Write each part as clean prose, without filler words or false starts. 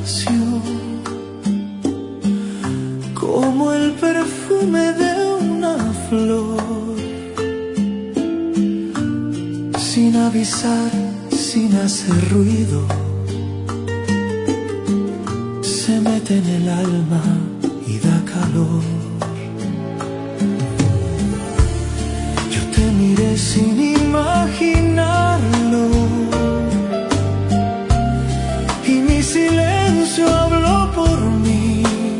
despacio, como el perfume de una flor, sin avisar, sin hacer ruido, se mete en el alma y da calor. Yo te miré sin imaginarlo y mi silencio habló por mí.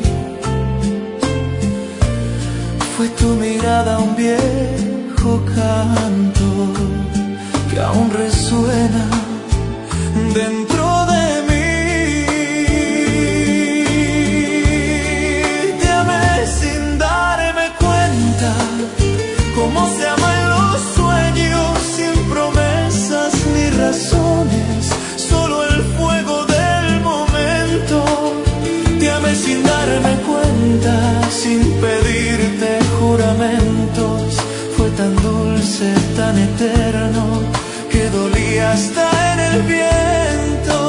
Fue tu mirada un viejo canto que aún resuena dentro de mí. Te amé sin darme cuenta, cómo se ama en los sueños, sin promesas ni razones, solo el fuego del momento. Te amé sin darme cuenta, sin pedirte juramentos. Fue tan dulce, tan eterno, que dolía hasta en el viento.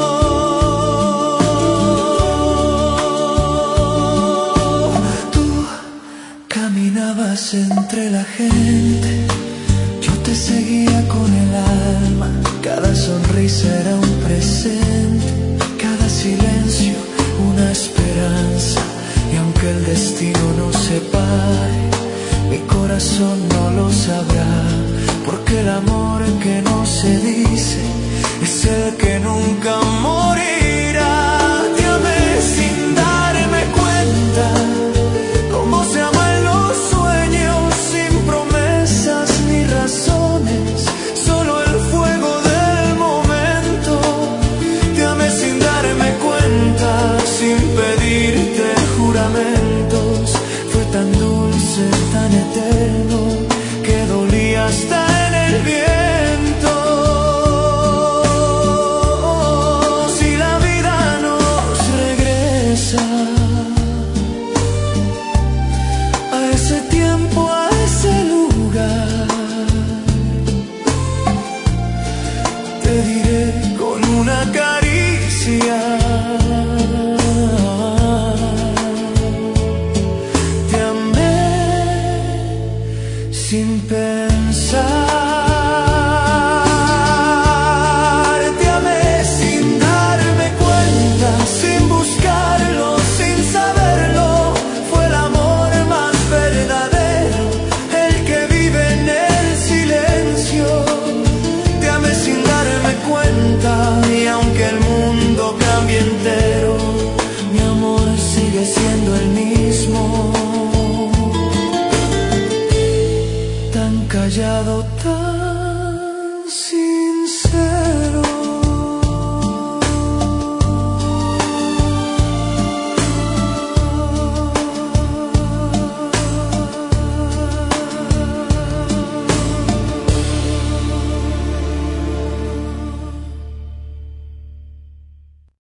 Tú caminabas entre la gente, yo te seguía con el alma. Cada sonrisa era un presente, cada silencio una esperanza. Y aunque el destino nos separe, mi corazón no lo sabrá, porque el amor que no se dice es el que nunca morirá. Te amé sin darme cuenta, cómo se ama en los sueños, sin promesas ni razones, solo el fuego del momento. Te amé sin darme cuenta, sin pedirte juramentos. Fue tan dulce, tan eterno, que dolía hasta en el viento. Si la vida nos regresa a ese tiempo, a ese lugar, te diré con una caricia: sin pensar, te amé sin darme cuenta, sin buscarlo, sin saberlo. Fue el amor más verdadero, el que vive en el silencio. Te amé sin darme cuenta, y aunque el mundo cambie entero,